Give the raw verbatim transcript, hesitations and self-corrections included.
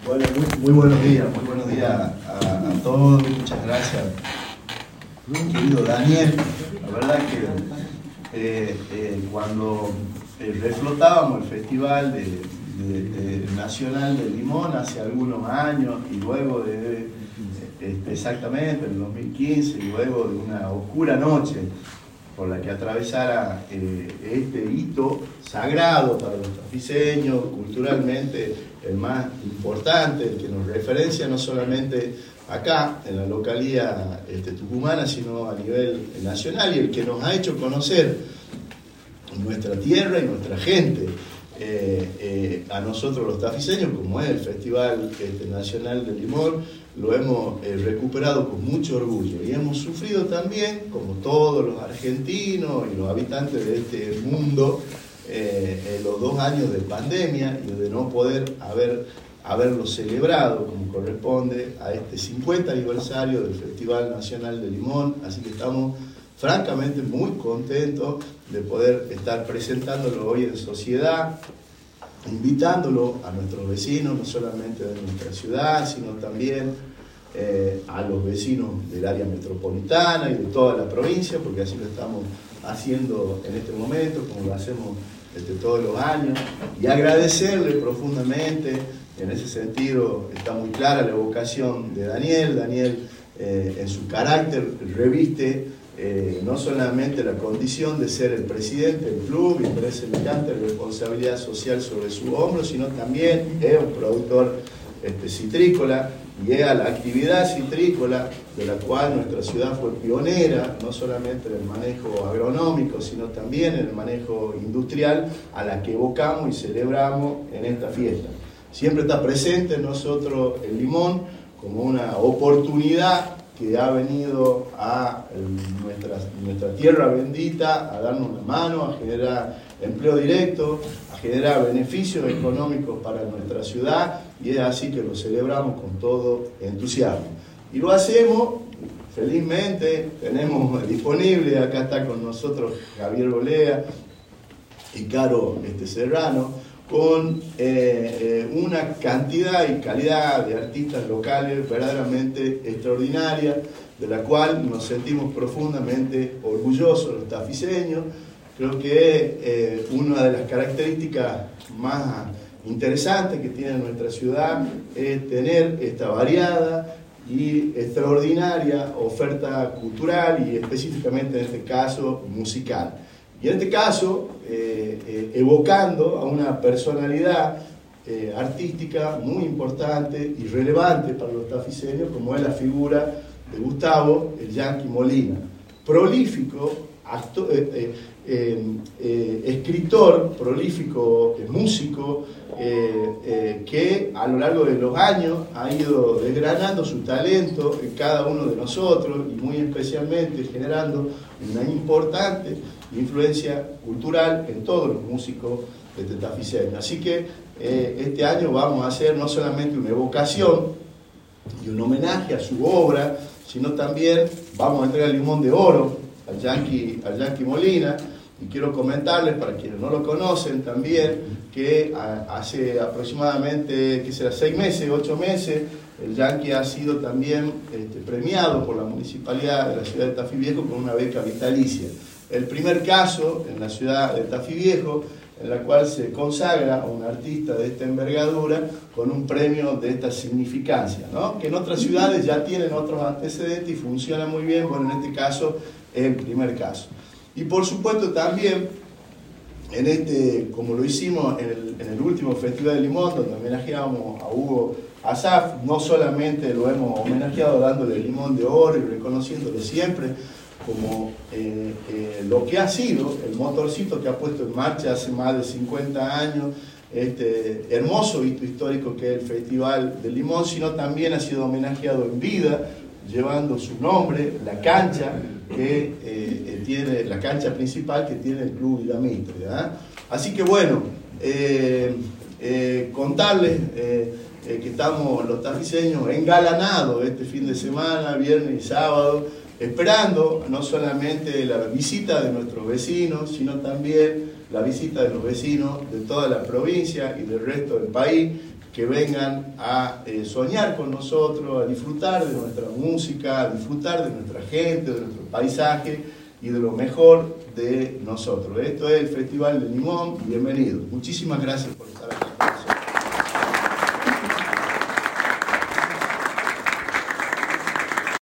Bueno, muy, muy buenos días, muy buenos días a, a todos, muchas gracias. Querido Daniel, la verdad que eh, eh, cuando eh, reflotábamos el Festival de, de, de Nacional del Limón hace algunos años y luego de, este, exactamente en el dos mil quince y luego de una oscura noche por la que atravesara eh, este hito sagrado para los tafiseños, culturalmente el más importante, el que nos referencia no solamente acá, en la localía este, tucumana, sino a nivel nacional, y el que nos ha hecho conocer nuestra tierra y nuestra gente, eh, eh, a nosotros los tafiseños, como es el Festival este, Nacional del Limón, lo hemos eh, recuperado con mucho orgullo y hemos sufrido también, como todos los argentinos y los habitantes de este mundo, eh, en los dos años de pandemia y de no poder haber, haberlo celebrado como corresponde a este cincuenta aniversario del Festival Nacional del Limón. Así que estamos francamente muy contentos de poder estar presentándolo hoy en sociedad, invitándolo a nuestros vecinos, no solamente de nuestra ciudad, sino también eh, a los vecinos del área metropolitana y de toda la provincia, porque así lo estamos haciendo en este momento, como lo hacemos este, todos los años, y agradecerle profundamente. En ese sentido está muy clara la vocación de Daniel. Daniel eh, en su carácter reviste Eh, no solamente la condición de ser el presidente del club y tener semejante responsabilidad social sobre su hombro, sino también es un productor este, citrícola y es a la actividad citrícola de la cual nuestra ciudad fue pionera, no solamente en el manejo agronómico, sino también en el manejo industrial, a la que evocamos y celebramos en esta fiesta. Siempre está presente en nosotros el limón como una oportunidad que ha venido a nuestra, nuestra tierra bendita a darnos una mano, a generar empleo directo, a generar beneficios económicos para nuestra ciudad, y es así que lo celebramos con todo entusiasmo. Y lo hacemos felizmente, tenemos disponible, acá está con nosotros Javier Bolea y Caro este, Serrano, con eh, eh, una cantidad y calidad de artistas locales verdaderamente extraordinaria, de la cual nos sentimos profundamente orgullosos los tafiseños. Creo que eh, una de las características más interesantes que tiene nuestra ciudad es tener esta variada y extraordinaria oferta cultural y específicamente en este caso musical. Y en este caso, eh, eh, evocando a una personalidad eh, artística muy importante y relevante para los tafiseños, como es la figura de Gustavo el Yanqui Molina, prolífico actor, eh, eh, eh, eh, escritor, prolífico eh, músico, eh, eh, que a lo largo de los años ha ido desgranando su talento en cada uno de nosotros y muy especialmente generando una importante influencia cultural en todos los músicos de tafiseños. Así que eh, este año vamos a hacer no solamente una evocación y un homenaje a su obra, sino también vamos a entregar el limón de oro al Yanqui, al Yanqui Molina. Y quiero comentarles, para quienes no lo conocen también, que a, hace aproximadamente, que será seis meses, ocho meses, el Yanqui ha sido también este, premiado por la Municipalidad de la ciudad de Tafí Viejo con una beca vitalicia. El primer caso en la ciudad de Tafí Viejo, en la cual se consagra a un artista de esta envergadura con un premio de esta significancia, ¿no? Que en otras ciudades ya tienen otros antecedentes y funciona muy bien. Bueno, en este caso es el primer caso. Y por supuesto también, en este, como lo hicimos en el, en el último Festival de Limón, donde homenajeamos a Hugo Asaf, no solamente lo hemos homenajeado dándole el limón de oro y reconociéndolo siempre como eh, eh, lo que ha sido el motorcito que ha puesto en marcha hace más de cincuenta años este hermoso hito histórico que es el Festival del Limón, sino también ha sido homenajeado en vida, llevando su nombre, la cancha que eh, tiene, la cancha principal que tiene el Club Villamitre, ¿verdad? Así que bueno, eh, eh, contarles eh, eh, que estamos los tafiseños engalanados este fin de semana, viernes y sábado, esperando no solamente la visita de nuestros vecinos, sino también la visita de los vecinos de toda la provincia y del resto del país, que vengan a eh, soñar con nosotros, a disfrutar de nuestra música, a disfrutar de nuestra gente, de nuestro paisaje y de lo mejor de nosotros. Esto es el Festival del Limón. Bienvenidos. Muchísimas gracias por estar aquí.